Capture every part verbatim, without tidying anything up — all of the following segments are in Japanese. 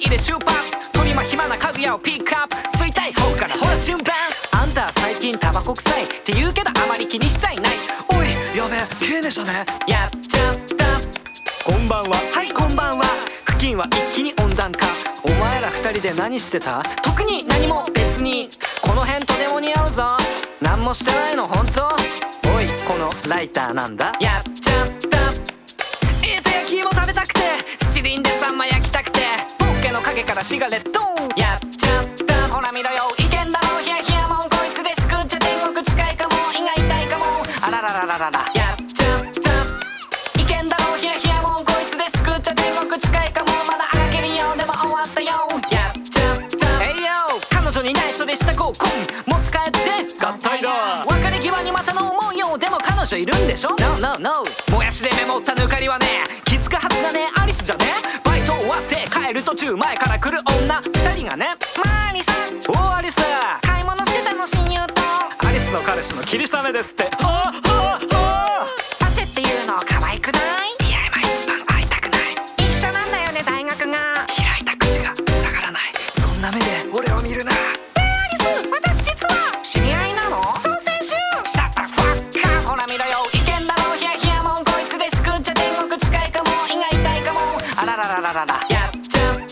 で出発。鳥間暇な家具屋をピックアップ。吸いたい方からほら順番。あんた最近タバコ臭いって言うけどあまり気にしちゃいない。おいやべえ綺麗でしたね。やっちゃった。こんばんは。はいこんばんは。付近は一気に温暖化。お前ら二人で何してた？特に何も別に。この辺とても似合うぞ。何もしてないの本当？おいこのライターなんだ？やっちゃった。えーと焼き芋食べたくて七輪でサンマ焼きたくてポッケの影からシガレットやっちゃった。ほら見ろよいけんだろヒヤヒヤもんこいつでしくっちゃ天国近いかも胃が痛いかもあららららららやっちゃった。いけんだろヒヤヒヤもんこいつでしくっちゃ天国近いかもまだあがけるよでも終わったよやっちゃった。えいよ彼女に内緒でした合コン持ち帰って合体だ。別れ際にまたの思うよでも彼女いるんでしょ No no no もやしでメモった抜かりはね気づくはずがねアリスじゃね。バイト終わって帰る途中前から来る女二人がねマーリさんおアリス買い物してたの親友とアリスの彼氏の霧雨ですって。はあはあはあパチェっていうの可愛くない？いや今一番会いたくない。一緒なんだよね大学が。開いた口が塞がらない。そんな目で俺を見るな。えー、アリス私実は知り合いなの？そう先週。シャッターファッカーほら見ろよいけんだろヒヤヒヤもんこいつでしくっちゃ天国近いかも胃が痛いかもあららららららやっちゃった。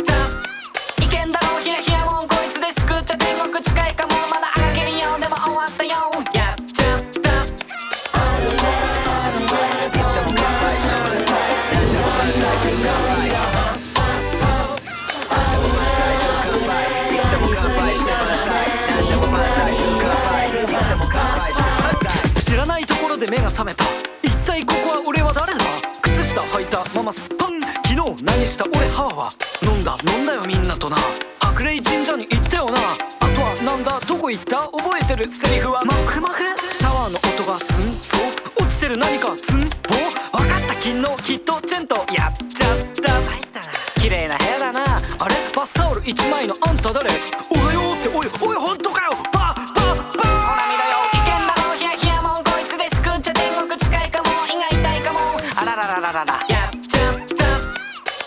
いけんだろヒヤヒヤもんこいつでしくっちゃ天国近いかもまだあがけるよでも終わったよやっちゃった。知らないところで目が覚めた。一体ここは俺は誰だ？靴下履いたままスッパン。昨日何した俺母は飲んだ飲んだよみんなとな。白麗神社に行ったよな。あとはなんだどこ行った？覚えてるセリフはモフモフ。シャワーの音がスンと落ちてる何かツンポ。わかった昨日きっとチェンとやっちゃった。入ったな。綺麗な部屋だな。あれバスタオル一枚のあんた誰？おはようっておいおい本当かよ。パーパーパーほら見ろよいけんだろヒヤヒヤもんこいつでしくっちゃ天国近いかも胃が痛いかもあららららららやっちゃった。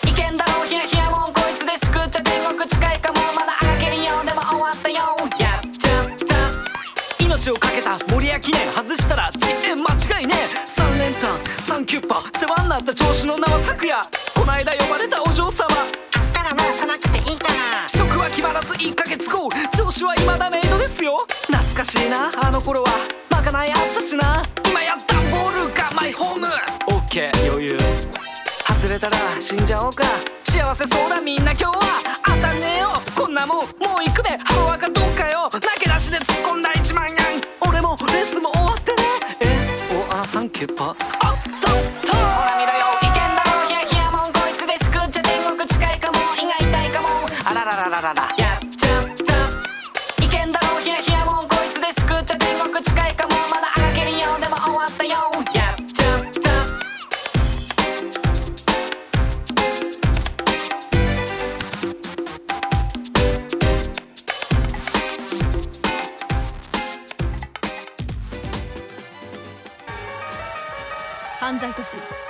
いけんだろヒヤヒヤもんこいつでしくっちゃ天国近いかもまだあがけるよでも終わったよやっちゃった。命をかけた森や記念外したら遅延間違いねえ。三連単三キュッパ世話になった上司の名は昨夜。こないだ呼ばれたお嬢様明日はもう来なくていいから職は決まらずいっかげつご上司は未だメイドですよ。懐かしいなあの頃はまかないあったしな。今や段ボールがマイホーム。オッケー余裕。外れたら死んじゃおうか。幸せそうだみんな今日は当たんねえよこんなもんもう行くべハロワカどっかよ。投げ出しで突っ込んだいちまん円。俺もレースも終わってね。えおあサンキューパあったったほら見ろよいけんだろヒヤヒヤもんこいつでしくっちゃ天国近いかも胃が痛いかもあららららららやっちゃった。いけんだろヒヤヒヤもんこいつでしくっちゃ天国近いかもまだあがけるよでも終わったよやっちゃった。 犯罪都市